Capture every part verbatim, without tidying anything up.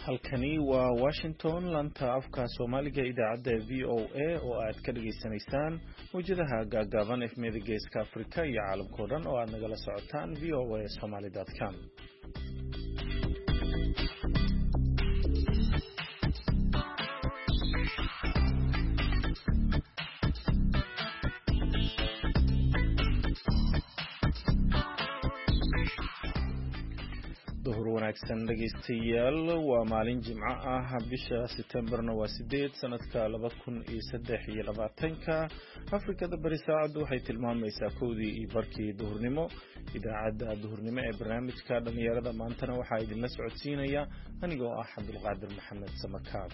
halkani waa Washington lanta afka Soomaaliga idaacada V O A oo aad ka dhageysanaysaan wajadaha gaagaaban ee Geeska Afrika iyo caalamka oo dhan oo aad nagala socotaan v o a somali dot com. duhur wanaagsan dhageystayaal waa maalin jimco ah bisha September-na waa sideed sanadka laba kun iyo saddex iyo labaatan Afrikada bari saacadu waxay tilmaamaysaa kowdii iyo barkii duhurnimo idaacada duhurnimo ee barnaamijka dhalinyarada maantana waxaa idinla socodsiinaya anigoo ah Cabdulqaadir Maxamed Samakaab.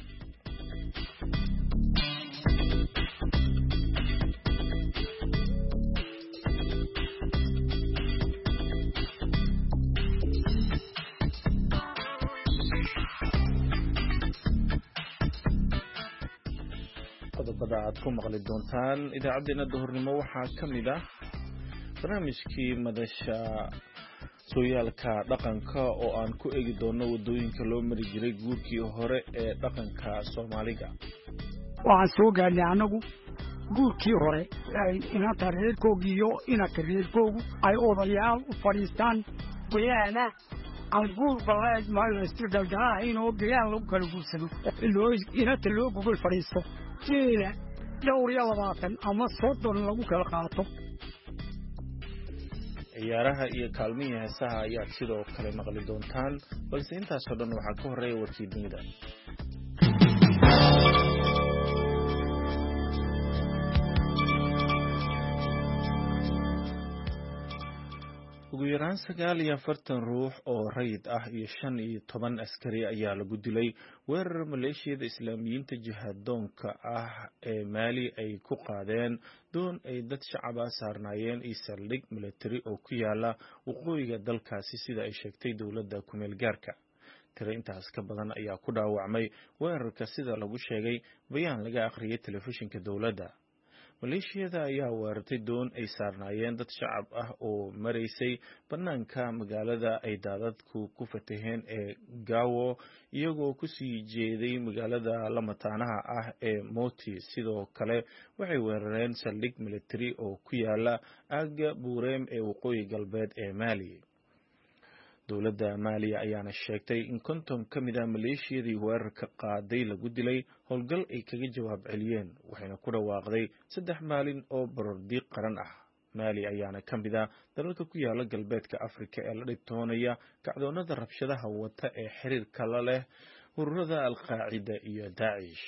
qodobada aad ku maqli doontaan idaacadeena duhurnimo waxaa kamid ah barnaamijkii madasha sooyaalka dhaqanka oo aan ku eegi doono wadooyinka loo mari jiray guurkii hore ee dhaqanka Soomaaliga. waxaan soo gaarnay anagu guurkii hore inanta reerkoogi iyo inanta reerkoogu ay odayaal u fadhiistaan goyaana aan guur balaad maalaysto daldalaha inoo gayaan lagu kala guursado inanta loo gogol fadhiisto jeela dhowr iyo labaatan ama soddon lagu kala qaato. ciyaaraha iyo kaalmihii heesaha ayaad sidoo kale maqli doontaan balse intaasoo dhan waxaa ka horeeya warkii dunida. ugu yaraan sagaal iyo afartan ruux oo rayid ah iyo shan iyo toban askari ayaa lagu dilay weerar maleeshiyada islaamiyiinta jihadoonka ah ee Mali ay ku qaadeen doon ay dad shacab ah saarnaayeen iyo saldhig military oo ku yaala waqooyiga dalkaasi sida ay sheegtay dowladda ku meel gaarka. tiro intaas ka badan ayaa ku dhaawacmay weerarka sida lagu sheegay bayaan laga akhriyay telefishinka dowladda. maleeshiyada ayaa weerartay doon ay saarnaayeen dad shacab ah oo maraysay banaanka magaalada ay daadadku ku fataheen ee Gawo iyagoo ku sii jeeday magaalada lamataanaha ah ee Moti. sidoo kale waxay weerareen saldhig military oo ku yaala aaga Buureem ee waqooyi galbeed ee Mali. dowladda Mali ayaana sheegtay in konton ka mid ah maleeshiyadii weerarka qaaday lagu dilay howlgal ay kaga jawaab celiyeen waxayna ku dhawaaqday saddex maalin oo baroordiiq qaran ah. Mali ayaana ka mid ah dalalka ku yaala galbeedka Afrika ee la dhibtoonaya kacdoonada rabshadaha wata ee xiriirka la leh ururada Al-Qaacida iyo Daesh.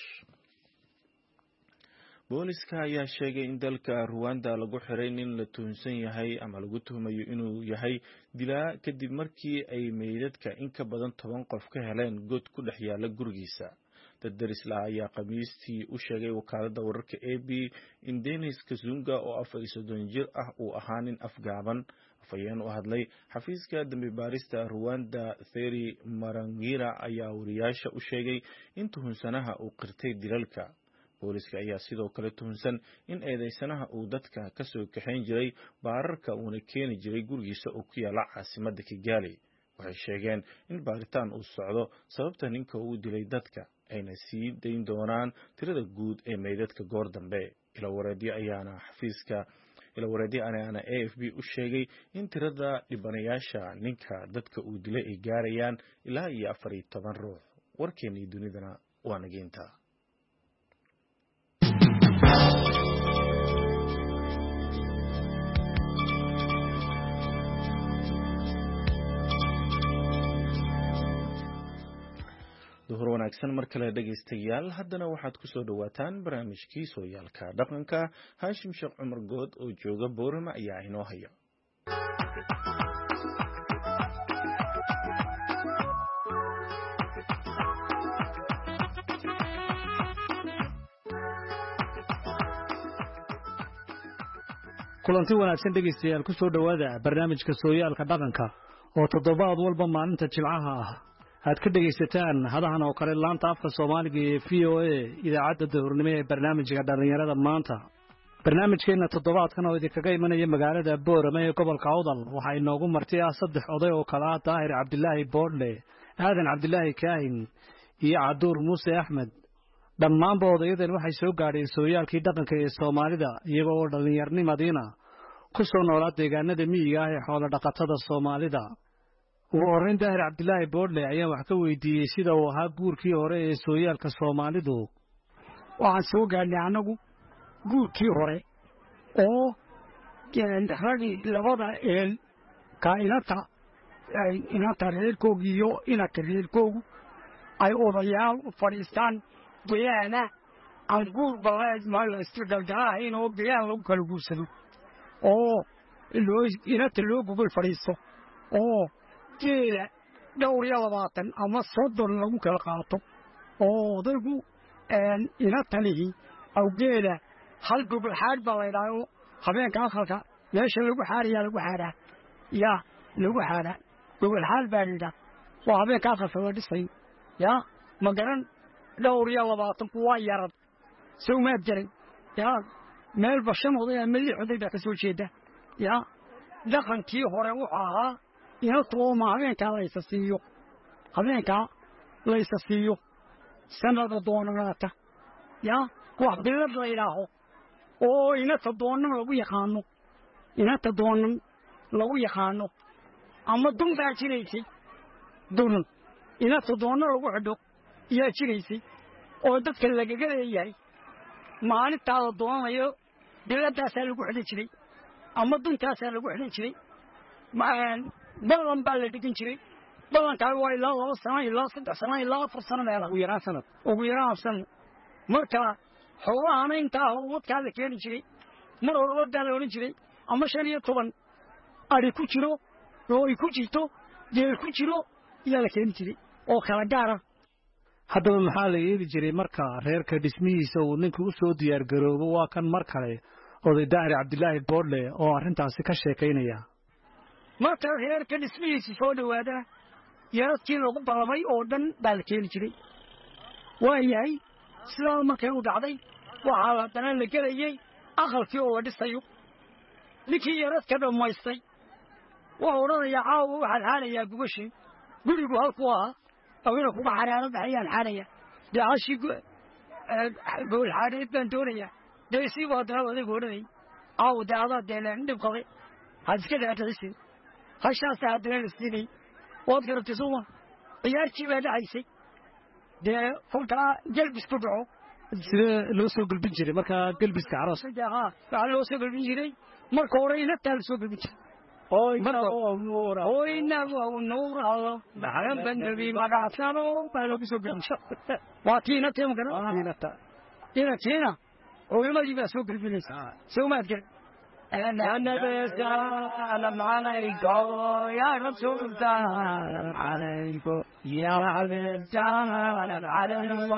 booliska ayaa sheegay in dalka Rwanda lagu xiray nin la tuhunsan yahay ama lagu tuhmayo inuu yahay dilaa kadib markii ay meydadka in ka badan toban qof ka heleen god ku dhex yaala gurigiisa. dad daris la ayaa Khamiistii u sheegay wakaaladda wararka A B in Denis Kazunga oo afar iyo soddon jir ah uu ahaa nin afgaaban. afayeen u hadlay xafiiska dambi baarista Rwanda Thierry Marangira ayaa wariyaasha u sheegay in tuhunsanaha uu qirtay dilalka. booliska ayaa sidoo kale tuhunsan in eedeysanaha uu dadka ka soo kaxayn jiray baararka uuna keeni jiray gurigiisa oo ku yaala caasimadda Kigali. waxay sheegeen in baaritaan uu socdo sababta ninka uu dilay dadka ayna sii dayn doonaan tirada guud ee meydadka goor dambe. ila wareedyo ayaana xafiiska ila wareedyo ayaana A F B u sheegay in tirada dhibanayaasha ninka dadka uu dilay ay gaarayaan ilaa iyo afar iyo toban ruux. warkeennii dunidana waa nageynta. duhur wanaagsan mar kale dhageystayaal haddana waxaad ku soo dhawaataan barnaamijkii sooyaalka dhaqanka. Haashim Sheekh Cumar Good oo jooga Boorama ayaa inoo haya. kulanti wanaagsan dhageystayaal ku soo dhawaada barnaamijka sooyaalka dhaqanka oo toddobaad walba maalinta jimcaha ah aad ka dhageysataan hadahan oo kale laanta afka Soomaaliga ee V O A idaacada duhurnimo ee barnaamijka dhalinyarada maanta. barnaamijkeena toddobaadkan oo idinkaga imanaya magaalada Boorama ee gobolka Awdal waxa inoogu martay saddex oday oo kala ah Daahir Cabdilaahi Boodle, Aadan Cabdilaahi Kaahin iyo Caduur Muuse Axmed dhammaanba odayadan waxay soo gaadheen sooyaalkii dhaqanka ee Soomaalida iyagoo oo dhalinyarnimadiina ku soo noolaa deegaanada miyiga ah ee xoolo dhaqatada Soomaalida ugu horreyn Daahir Cabdilaahi Boodle ayaa wax ka weydiiyey sida uu ahaa guurkii hore ee sooyaalka Soomaalidu waxaan soo gaadhnay anagu guurkii hore oo ragii labada eel kainata inanta reerkooga iyo inanka reerkoogu ay odayaal u fadhiistaan goyaana aan guur balaad ma la iska galgalahayn oo goyaan lagu kala guursado oo inanta loo gubal fadhiisto oo geela dhowr iyo labaatan ama soddon lagu kala qaato oo odaygu inantanihi awgeeda hal gobol xaadh baa laydhaaho habeenka akhalka meesha lagu xaarayaa lagu xaaraa yaa lagu xaaraa gobol xaal baa laydhaa waa habeenka akhalka la dhisayo yaa ma garan dhowr iyo labaatanku waa yarad sow maad jaray yaa meel bashan oday ama lix oday baa ka soo jeeda yaa dhaqankii hore wuxuu ahaa inatooma habeenkaa laysa siiyo habeenkaa laysa siiyo sanada doonanaata yaa wax bilad la idhaaho oo inata doonan lagu yaqaano inata doonan lagu yaqaano ama dun baa jiraysay dunan inata doonan lagu xidho yaa jiraysay oo dadka lagaga leeyahay maalintaada doonanayo biladaasaa lagu xidhan jiray ama duntaasaa lagu xidhan jiray ballan baa la dhigan jiray ballankaa waa ilaa laba sano ilaa saddex sano ilaa afar sano meela ugu yaraan sanad ugu yaraan sanad marka xoolahana intaa wadkaa la keeni jiray mar hore wadaa la odhan jiray ama shan iyo toban ari ku jiro oo ay ku jirto geel ku jiro iyaa la keeni jiray oo kala gaara haddaba maxaa la yeeli jiray marka reerka dhismihiisa uu ninka u soo diyaar garoobo waa kan mar kale oday Daahir Cabdilaahi Boodle oo arrintaasi ka sheekaynaya marka reerka dhismihiisa soo dhawaada yaradkii lagu ballamay oo dhan baa la keeni jiray waayahay sidaa markay u dhacday waxaa haddana la gelayey aqalkii oo la dhisayo ninkii yaradka dhammaystay wuxuu odhanayaa caawa waxaad xaanayaa gubashii gurigu halkuu ahaa awina kuga xaraano baxayaan xaanaya dee cashii goolxaaneed baan doonayaa dee siibu haddana odaygu odhanayay caawa dee adaa dee leen dhib qabay had iska dhaadhacisay hashaasa haddana la siinay waad garatay sooma ciyaartii baa dhacaysay dee kolkaa gelbis ku dhaco sidee loo soo gelbin jiray markaa gelbiska caroos waxaa loo soo gelbin jiray marka hore inabtaa la soo gelbin jiray oynagu nuuralo maxamed nabi magacsano baa loogu soo gelbin waa tii inabtee ma garan inabtiina culimadii baa soo gelbinaysa soomaad garan النبي سلام عليكم يا رسول سلام عليكم يا حبيب سلام عليكم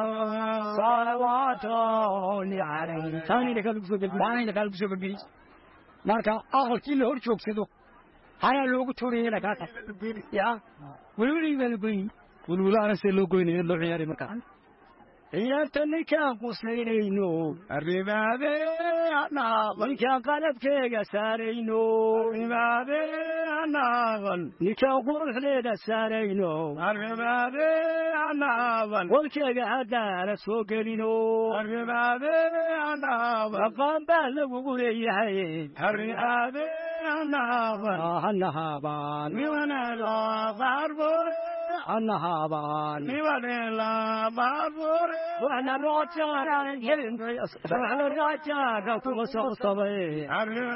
صلوات عليكم ثاني لك البسوق الثاني لك البسوق البيت marka aqalkii la hor joogsado haya loogu tuuriyay lagaata ya wulwuli bal goyn wulwulaana si loo goynayo loo ciyaari marka ciyaartani ka qusleynayno arrimaade ana marka qalabkeega saarayno arrimaade ana nika quruxdeeda saarayno arrimaade ana walkeega hadaana soo gelino arrimaade ana qaan baa lagu leeyahay arrimaade ana hanahaban miwana la qarbo hanahaban miwana la barbur وانا راجع يلين وانا راجع كوما صوصبي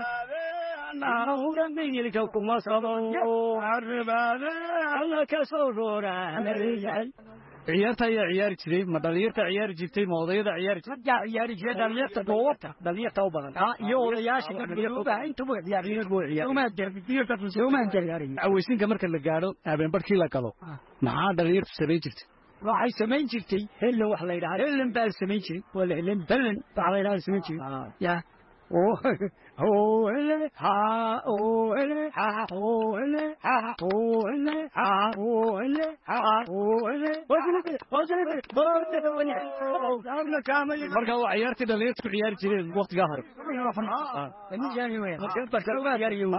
انا هو ميلك كوما صوصبي عرباده انا كسورورا مريال ciyaarta ayaa ciyaari jiray ma dhalinyarta ciyaari jirtay ma odayada ciyaari jirtay ciyaari jiray dhalinyarta goobta dhalinyarta u badan ah iyo odayaasha dhalinyarta inta way ciyaariyeen way ciyaar uma darbiyada uma ciyaariyeen aweysinka marka la gaaro habeen barkii la galo maxaa dhalinyartu sameyn jirtay waxay samayn jirtay hel wax la yiraahdo hel baa samayn jiray wala hel balan baa la yiraahdo samayn jiray ya oo oo ele ha oo ele ha oo ele ha oo ele ha oo ele ha oo ele wajilay wajilay boorta wani arna kaamay marka waa ciyaartii dhalinyartu ku ciyaari jireen waqtiga hore ah ani jaani way marka barka waa ciyaariyo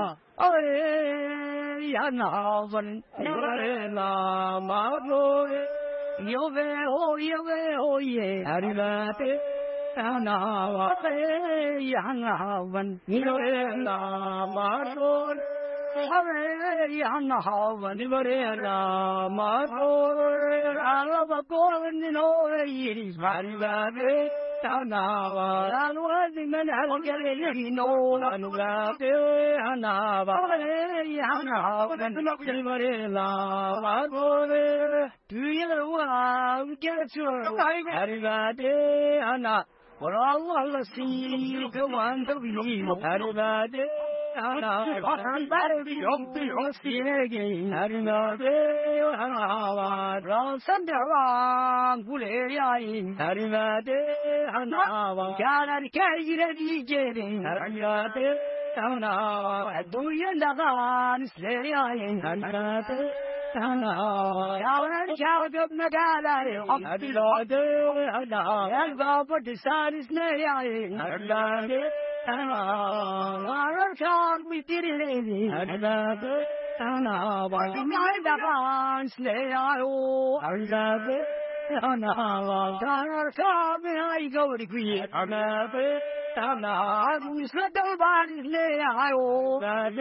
ay ana awan la ma Yove ho yove ho ye arivate anawa yanavan nivare namarol ave yanavan nivare namarol alabakol nino iris arivate anawa alwadman algalini no anurate anawa yanavan nivare namarol do you want to get your Arivade Anna? For all the sea, the one to believe. Arivade Anna, I'm better beyond the sea again. Arivade Anna, Rosandara, Guleya, Arivade Anna, Gana Kay, getting Arivade Anna, do you know Slayer? Arivade Anna, I shout up Nagala, I'm the Lord, Anna, but the sun is near. Anna, I can't we did it. Anna, Anna, why the night of Slay, Anna, Anna, I go to Queen. Anna, Anna, who's not the body lay, I owe that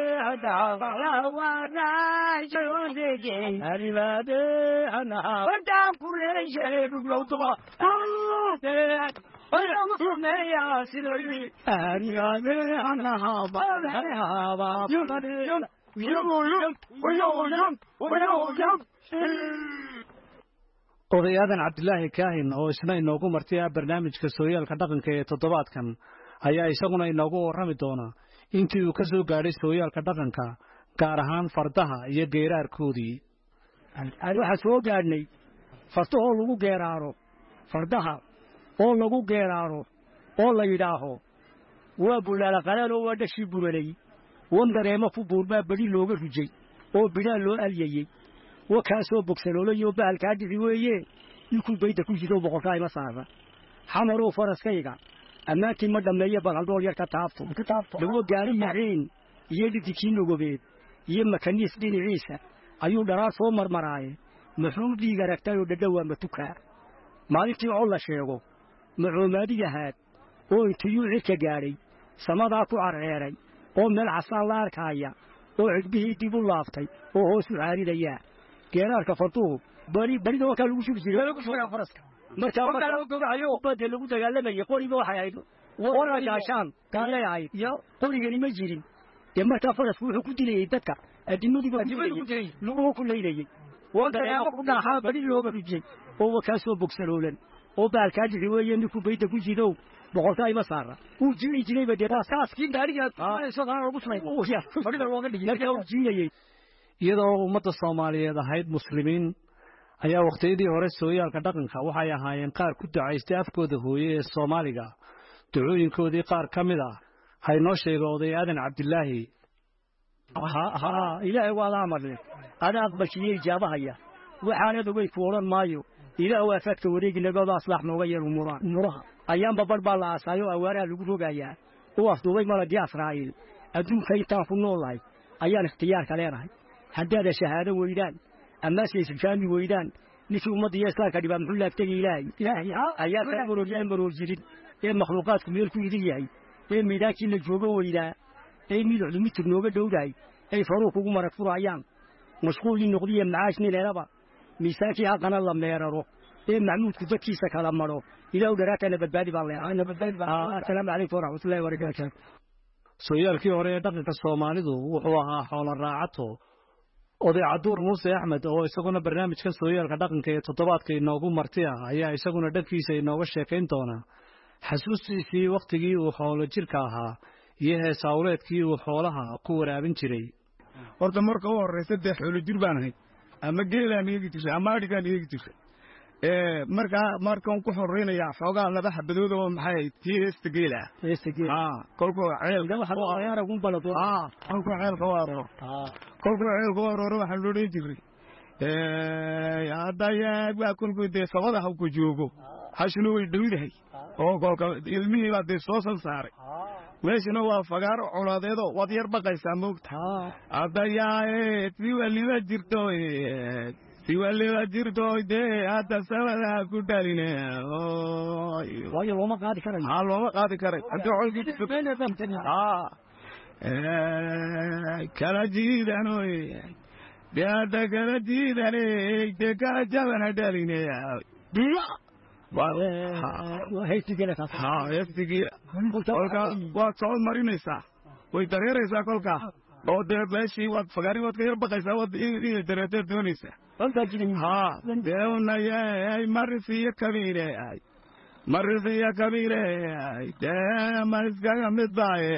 I should again. Arrivade, Anna, but down for a to grow to oh, that. But I'm from there, Silly. Arrivade, Anna, but I have you got it. We don't know, we don't know, we don't know. Odayadan Cabdilaahi Kaahin oo isna inoogu martiya barnaamijka sooyaalka dhaqanka ee toddobaadkan ayaa isaguna inoogu warrami doona intii uu ka soo gaadhay sooyaalka dhaqanka gaar ahaan fardaha iyo geeraarkoodii. Waxa soo gaadhnay fardaha oo lagu geeraaro fardaha oo lagu geeraaro oo la yidhaaho waa bulaala qalaal oo waa dhashi buralay wandareema ku buurbaa bari looga rujay oo bilaa loo aliyay وكاسو بوكسلولو يوبا الكادي ويه يكون بيت كل شيء بقطاي مسافة حمرو فرس كيغا أما كي مدام ليه بغلدول يركا تافتو لو جاري معين يدي تكينو جوبيت يما كنيس دين عيسى أيو دراس عمر مراي محمود دي جركتايو ددوا متوكا مالكي الله شيء معلوماتي جهات أو تيو عيك جاري سماذاكو عريري أو من العصا الله ركايا أو عقبه تيبو لافتي أو هو سعاري ديا geeraarka fartuhu bari barida waa ka lagu shubi jiray lagu shubi faraska marka marka lagu gogayo bad lagu dagaalamay qoriga waxa ay wara gaashaan kaalay ay iyo qorigani ma jirin ee marka farasku wuxuu ku dilay dadka adimadu baa dilay lagu ku leeyay wada ay ku dhaxaa bari looga rijay oo ka soo bogsaloolan oo baalka jiri weeyeen ku bayda ku jido boqolkay ma saara uu jiri jiray badira saaskiin gaariga ay soo gaar ugu sameeyay oo yaa barida looga dhigay oo jiiyay iyadoo ummadda Soomaaliyeed ahayd muslimiin ayaa waqtiyadii hore sooyaalka dhaqanka waxay ahaayeen qaar ku ducaystay afkooda hooyo ee Soomaaliga ducooyinkoodii qaar ka mid ah hay noo sheegay Odayadan Cabdilaahi ha ha ilaahay waa la amarnay adaad bashiyay jaabahaya waxaana dogay fooran maayo ilaahay waa faadka wareegina gooda aslax nooga yar umura umuraha ayaan babar baa la asaayo awaara lagu rogayaa oo afduubay maladi Israa'iil adduunka inta ku noolahay ayaan ikhtiyaar ka leenahay هذا شهادة ويدان أما سيسجاني ويدان نشوف مضي إسلاك دبا محل أفتقي إلهي إلهي أيات أمرو الأمرو الجريد إيه مخلوقاتكم يلكو إليهي إيه ميداكي نجوغو ويدا إيه ميدو علمي تبنوغا دوداي إيه فاروكو مرات فرع أيام مشغولين نقضية معاشني لأربا ميساكي حقنا الله ميرارو إيه معمود كبكي سكالا مرو إلا ودرات أنا بدبادي بالله أنا بدبادي بالله السلام عليكم ورحمة الله وبركاته سويالكي هوري dhaqanka Soomaalidu wuxuu ahaa xoolo raacato oday Caduur Muuse Axmed oo isaguna barnaamijkan sooyaalka dhaqanka ee toddobaadka inoogu marti ah ayaa isaguna dhankiisa inooga sheekayn doona xasuustiisii waqtigii uu xoolo jirka ahaa iyo heesawleedkii uu xoolaha ku waraabin jiray. horta marka uu horeeyay dad xoolo jir baan ahay ama geelaan iyaga tusay ama adhigaan iyaga tusay ee marka markaan ku xoreynaya xoogaa laba xabadood oo maxay tiirista geela tiirista ah kolko ceel waxa uu ayaara ugu balado ah kolko ceel qawaaro ah kolko ceel qawaaro waxa loo dhigi jiray ee yaadaya waa kolko de sabada ha ku joogo hashinu way dhawdahay oo kolka ilmihii baa de soo san saaray weeshina waa fagaar colaadeedo wad yar baqaysa moogta hadaya ee tii waliba jirto siwale wajirto de hada sabada ku dhaline waayo looma qaadi karayo ha looma qaadi karay hadda xolkii sameeyay damtani ah ee kala jiidanoy de hada kala jiidane de kala jabana dhaline waa haytigeela taas ha haytigeela kolka waa soo marinaysaa way dareeraysaa kolka oo de meeshii waad fagaari waad ka yar baqaysaa waad inay dareerteed doonaysaa ha deuna yahay marisiyo kabiire marisiyo kabiire de mariskaga mid baaye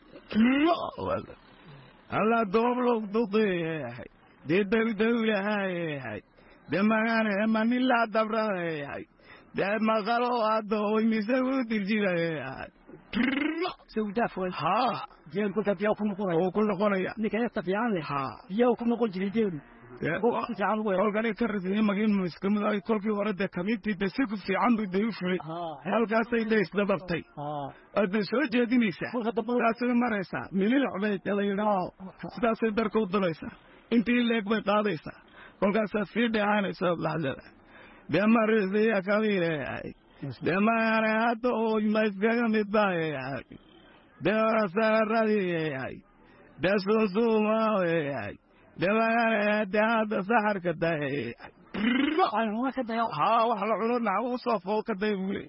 alla dooblo duqe de dawdawlahay de magane manila dabrahay de magalo ado imisagu dirjilay سوداء فوق ها جيل كنت فيها وكم قرية وكل قرية نك يستفي عنه ها فيها وكم قلت جيل وقت عنه قال قال كرر ما جين مسكم لا يقول في ورد كميتي تسيق في عنده ديوفري هل قاسي ليش دبرتي ها هذا شو جدي نيسا قاسي مريسا من العبيد يلا يراو قاسي دركو دليسا انت اللي كبر قاضيسا قال قاسي في دعانة سب لحظة بمرزي كبيرة دمارة هاتو يمسكك متباعي دمارة سهرة دسوسو ماوي دمارة دهات سحر كداي أنا كداي ها وحلا علون نعو صفو كداي بولي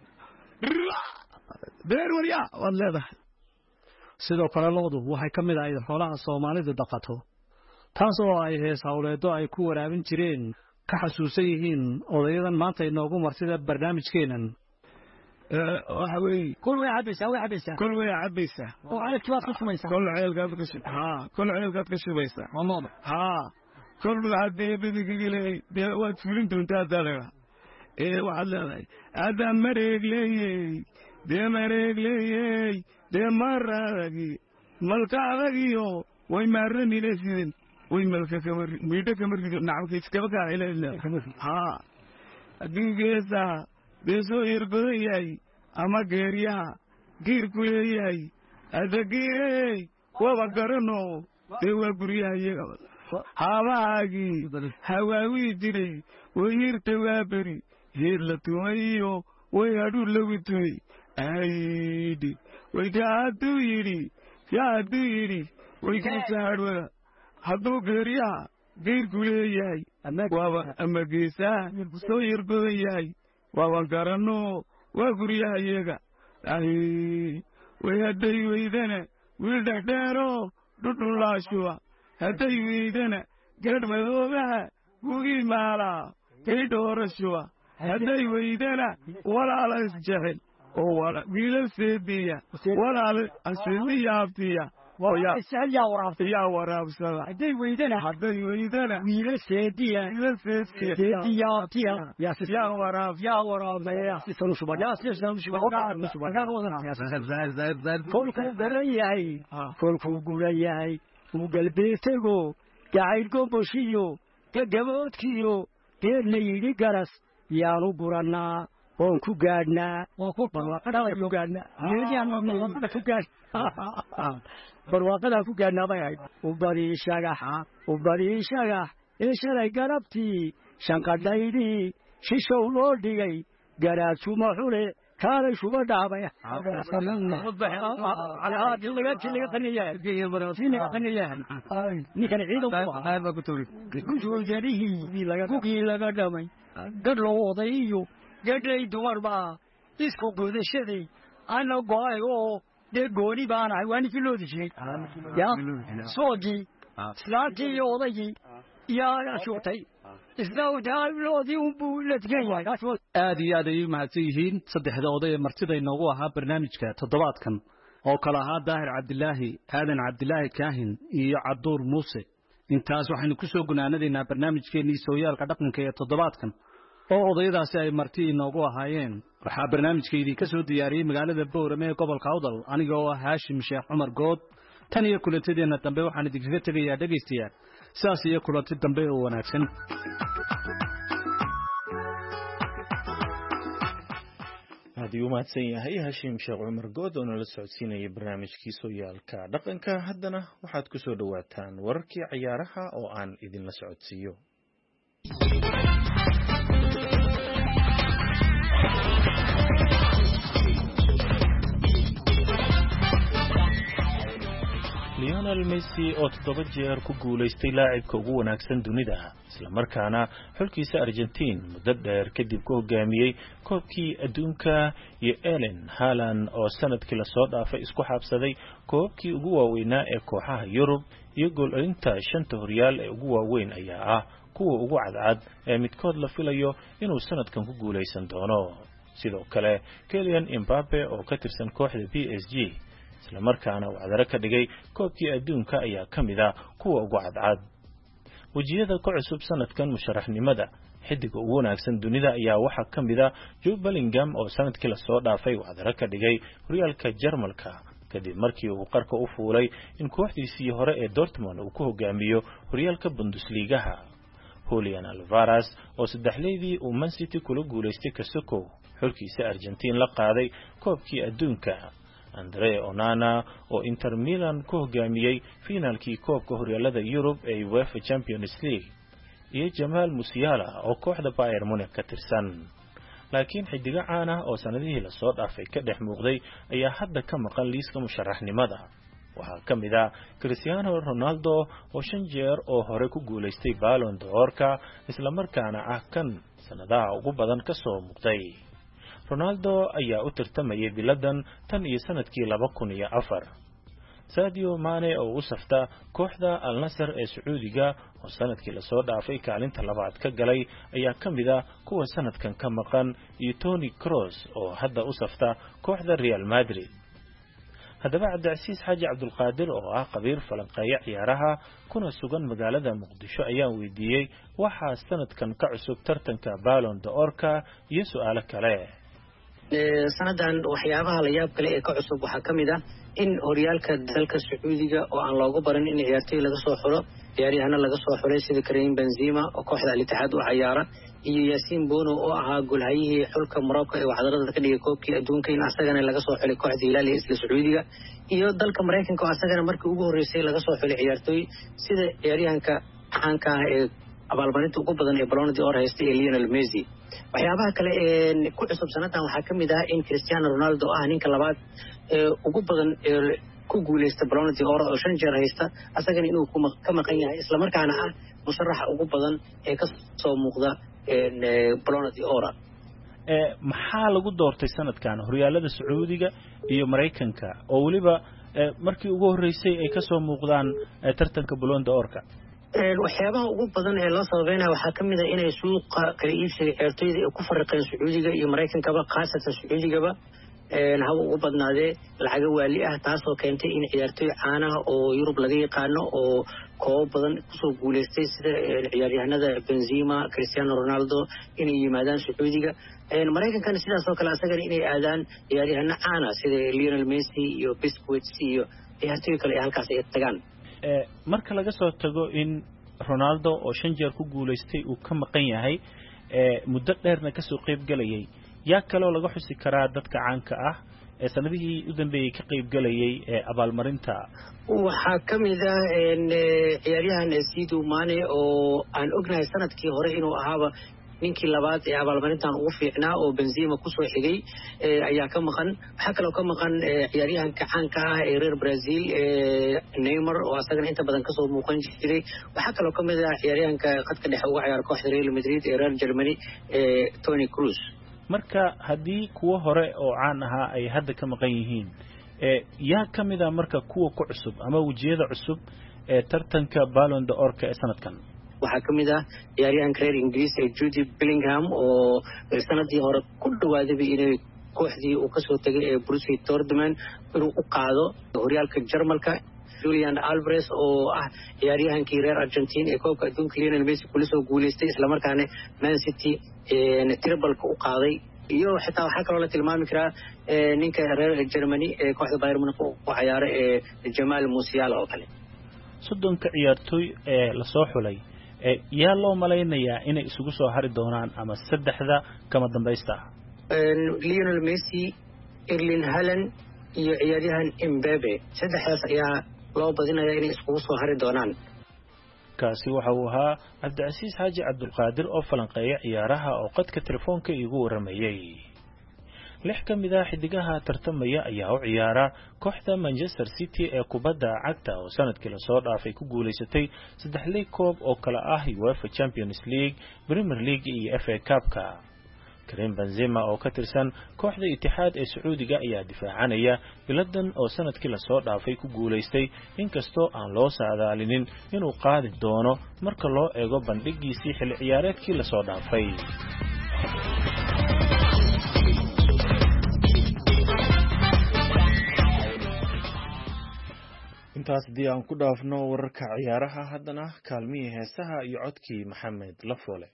دير وريا والله ده sidoo kale loodu waxay ka mid ahayd xoolaha Soomaalidu dhaqato taasoo ay hees hawleedo ay ku waraabin jireen ka xasuusan yihiin odayadan maanta inoogu martida barnaamijkeenan waxa weey kul way cabisa way cabisa kul way cabisa oo ceelka waad ku sumaysaa kul ceelka ka shub ha kul ceelka ka shubaysaa wallahi ha kul hadii bidigilay de waad fulin doontaa dalaga ee waxa leedahay ada mareeg leeyay de mareeg leeyay de maragi malkaadagiyo way marani leeyin way malka kamar miida kamar nacabka iskaba ka ilaa ha adigeesa beso irgoyay ama geeriyaha giirku leeyahay adagiyey waba garano dee waa guryaha iyaga habaagii hawaawii jiray way hirta waa beri heer la tumayiyo way adhuu lagu tumay aydi wayka hadduu yidhi yaa hadduu yidhi waykiisa hadhwada hadduu geeriyaha giirku leeyahay waaba ama geesaha soo irgodan yahay waaba garano waa guryaha iyaga way hadday weydana wiil dhexdheero dhudhulaashuwa hadday weydana gadh madoobaha gugii maalaa kay dhoorashuwa hadday weydana walaala isjecel oo wiilal seediya walaala asiliyaabtiya yaa waraabta yaa waraabsada hadday weydana hadday weydana wiilal seediya wiilal seediya tiya yaa yaa waraab yaa waraab yaa si sanu shuba yaa si sanu shuba ogaa shuba yaa wadana yaa zar zar zar kolku darayay kolku gurayay uu galbeetego gacayl goboshiyo gagaboodkiyo geed la yidhi garas yaanu guranaa oon ku gaadhnaa waa ku barwaaqada ku gaadhnaa meeliyaan ku gaadhnaa barwaaqada ku gaadhnaa bay ahayd u bari shagaxa u bari shagax ee shalay garabtii shanqadhaydii shishow loo dhigay garaajuma xule kaalay shuba dhaabay ninkan ciidankugii laga dhamay gadh loo oday iyo gadhay dumar baa isku gudashaday ana go-ay oo dee gooni baanahay waa ninkii loo dishay ya soogii islaantii iyo odaygii yaa shuurtay aad iyo aad ayay mahadsan yihiin saddexda oday ee martida inoogu ahaa barnaamijka toddobaadkan oo kale ahaa daahir cabdilaahi aadan cabdilaahi kaahin iyo cabduur muuse intaas waxaynu ku soo gunaanadaynaa barnaamijkeennii sooyaalka dhaqanka ee toddobaadkan oo odayadaasi ay marti inoogu ahaayeen waxaa barnaamijkaydii ka soo diyaariyey magaalada boorame ee gobolka awdal aniga oo ah haashim sheekh cumar good tan iyo kulantadeenna dambe waxaan idinkaga tegayaa dhegaystayaal sidaas iyo kulanti dambe oo wanaagsan aad uu mahadsan yahay Hashim Sheekh Cumar Good oo nala socodsiinaya barnaamijkii sooyaalka dhaqanka haddana waxaad ku soo dhawaataan wararkii ciyaaraha oo aan idin la socodsiiyo Lionel Messi oo toddoba jeer ku guuleystay laacibka ugu wanaagsan dunida isla markaana xulkiisa Argentine muddo dheer kadib ku hogaamiyay koobkii adduunka iyo Erling Haaland oo sanadkii la soo dhaafay isku xabsaday koobkii ugu waaweynaa ee kooxaha Yurub iyo gool-dhalinta shanta horyaal ee ugu waaweyn ayaa ah kuwa ugu cadcad ee midkood la filayo inuu sanadkan ku guuleysan doono. sidoo kale Kylian Mbappe oo ka tirsan kooxda P S G isla markaana wacdaro ka dhigay koobkii adduunka ayaa kamida kuwa ugu cadcad. wajiyada ku cusub sanadkan musharaxnimada xidiga ugu wanaagsan dunida ayaa waxa kamida Jude Bellingham oo sanadkii la soo dhaafay wacdaro ka dhigay horyaalka Jarmalka kadib markii uu qarka u fuulay in kooxdiisii hore ee Dortmund uu ku hogaamiyo horyaalka Bundesliga. Julian Alvarez oo saddexleedii uu Man City kula guuleystay Kasoko xulkiisa Argentine la qaaday koobkii adduunka. Andre Onana oo Inter Milan ku hogaamiyay finaalkii koobka horyaalada Yurub ee UEFA Champions League iyo Jamal Musiala oo kooxda Bayern Munich ka tirsan. laakiin xidiga caan ah oo sanadihii la soo dhaafay ka dhex muuqday ayaa hadda ka maqan liiska musharaxnimada. waxaa kamid ah Cristiano Ronaldo oo shan jeer oo hore ku guuleystay Ballon d'Or-ka isla markaana ah kan sanadaha ugu badan ka soo muuqday. Ronaldo ayaa u tartamayay biladan tan iyo sanadkii laba kun iyo afar. Sadio Mane oo u safta kooxda Al Nassr ee Sacuudiga oo sanadkii la soo dhaafay kaalinta labaad ka galay ayaa kamida kuwa sanadkan ka maqan iyo Toni Kroos oo hadda u safta kooxda Real Madrid. haddaba Cabdicasiis Xaaji Cabdulqaadir oo ah qabiir falanqeeya ciyaaraha kuna sugan magaalada Muqdisho ayaa weydiiyay waxa sanadkan ka cusub tartanka Ballon d'Or-ka iyo su'aalo kale. sanadan waxyaabaha la yaab kale ee ka cusub waxaa kamid ah in horyaalka dalka Sacuudiga oo aan loogu baran in ciyaartoy laga soo xulo ciyaaryahanna laga soo xulay sida Karim Benzema oo kooxda Al Ittihad u ciyaara iyo Yasin Bono oo ahaa goolhayihii xulka Morocco ee wacdarada ka dhigay koobkii adduunka in asagana laga soo xulay kooxda Hilal ee isla Sacuudiga iyo dalka Mareykanka oo asagana markii ugu horeysay laga soo xulay ciyaartoy sida ciyaaryahanka caanka ah ee abaalmarinta ugu badan ee Ballon d'Or haystay ee Lionel Messi. waxyaabaha kale ee ku cusub sanadan waxaa kamid ah in Cristiano Ronaldo ah ninka labaad ee ugu badan ee ku guuleystay Ballon d'Or oo shan jeer haysta asagana inuu ka maqan yahay isla markaana ah musharaxa ugu badan ee ka soo muuqda ee Ballon d'Or. ee maxaa lagu doortay sanadkan horyaalada Sacuudiga iyo Mareykanka oo waliba markii ugu horeysay ay ka soo muuqdaan tartanka Ballon d'Or-ka? waxyaabaha ugu badan ee loo sababeynaa waxaa kamid ah inay suuqa kala iibsiga ciyaartoyda ay ku farqeen Sacuudiga iyo Mareykankaba khaasatan Sacuudigaba haba ugu badnaadee lacaga waali ah taasoo keentay in ciyaartoy caan ah oo Yurub laga yaqaano oo koob badan kusoo guuleystay sida ciyaaryahanada Benzema, Cristiano Ronaldo inay yimaadaan Sacuudiga. Mareykankana sidaas oo kale asagana inay aadaan ciyaaryahano caan ah sida Lionel Messi iyo Busquets iyo ciyaartoy kale ee halkaas ay tagaan. ee marka laga soo tago in Ronaldo oo shan jeer ku guuleystay uu ka maqan yahay ee muddo dheerna ka soo qayb galayay yaa kale oo laga xusi karaa dadka caanka ah ee sanadihii u dambeeyay ka qayb galayay ee abaalmarinta? waxaa kamid ah ciyaaryahan Sadio Mane oo aan ognahay sanadkii hore inuu ahaaba ninkii labaad ee abaalmarintan ugu fiicnaa oo Benzema ku soo xigay ayaa ka maqan. waxa kale oo ka maqan ciyaaryahanka caanka ah ee reer Brazil ee Neymar oo asagana inta badan ka soo muuqan jiray. waxa kale oo kamid ah ciyaaryahanka qadka dhexe uga ciyaar kooxda Real Madrid ee reer Germany ee Toni Kroos. marka haddii kuwa hore oo caan ahaa ay hadda ka maqan yihiin ee yaa kamida marka kuwa ku cusub ama wajiyada cusub ee tartanka Ballon d'Or-ka ee sanadkan? waxaa kamid ah ciyaaryahanka reer Ingiriis ee Jude Bellingham oo sanadii hore ku dhawaaday inay kooxdii uu kasoo tagay ee Borussia Dortmund inuu u qaado horyaalka Jarmalka. Julian Alvarez oo ah ciyaaryahankii reer Argentine ee koobka adduunka Lionel Messi kula soo guuleystay isla markaana Man City ee triple-ka u qaaday. iyo xitaa waxaa kaloo la tilmaami karaa ninka reer Germany ee kooxda Bayern Munich u ciyaara ee Jamal Musiala oo kale. soddonka ciyaartoy ee la soo xulay ee yaa loo malaynayaa inay isugu soo hari doonaan ama saddexda kama dambaysta? Lionel Messi, Erling Haaland iyo ciyaaryahan Mbappe saddexdaas ayaa loo badinayaa inay isugu soo hari doonaan. kaasi waxa uu ahaa cabdicasiis xaaji cabdulqaadir oo falanqeeya ciyaaraha oo qadka telefoonka iigu waramayay lix ka mid ah xidigaha tartamaya ayaa u ciyaara kooxda Manchester City ee kubadda cagta oo sanadkii la soo dhaafay ku guuleysatay saddex league koob oo kala ah UEFA Champions League, Premier League iyo F A Cup-ka. Karim Benzema oo ka tirsan kooxda Itixaad ee Sacuudiga ayaa difaacanaya biladan oo sanadkii la soo dhaafay ku guuleystay inkastoo aan loo saadaalinin inuu qaadi doono marka loo eego bandhigiisii xilli ciyaareedkii la soo dhaafay. intaas dii aan ku dhaafno wararka ciyaaraha haddana kaalmihii heesaha iyo codkii Maxamed Lafoole.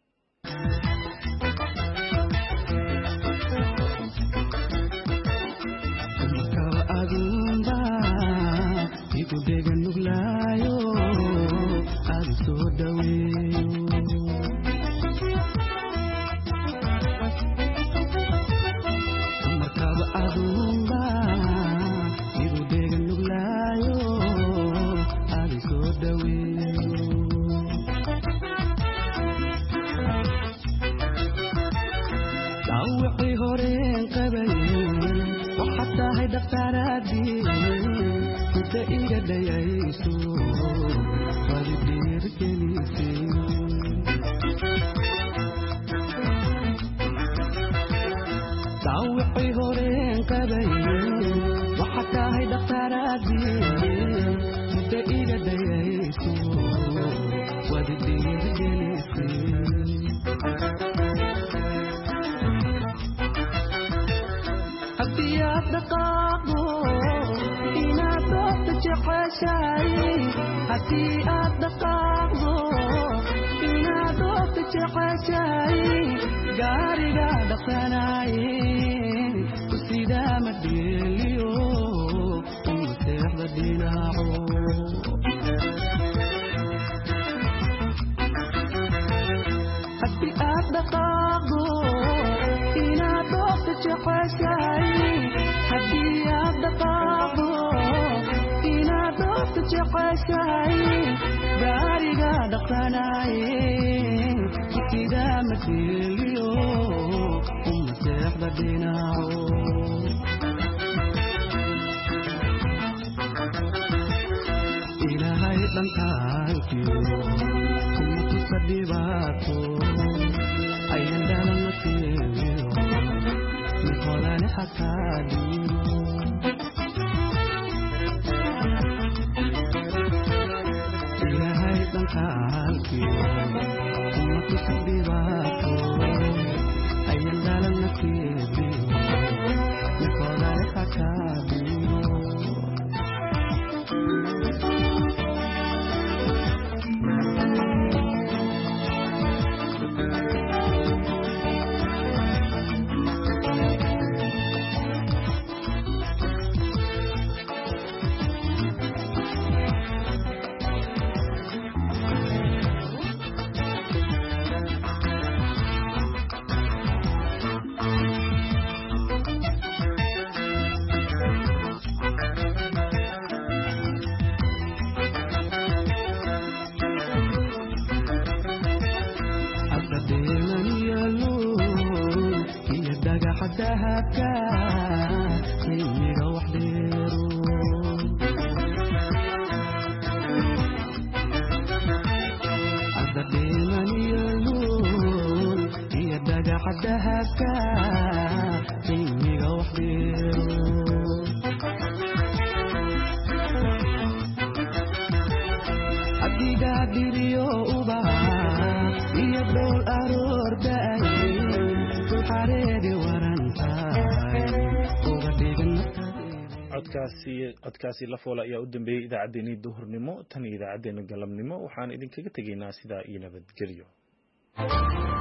codkaasi Lafoole ayaa u dambeeyay idaacadeena duhurnimo tan idaacadeena galabnimo waxaan idinkaga tageynaa sida iyo nabadgelyo.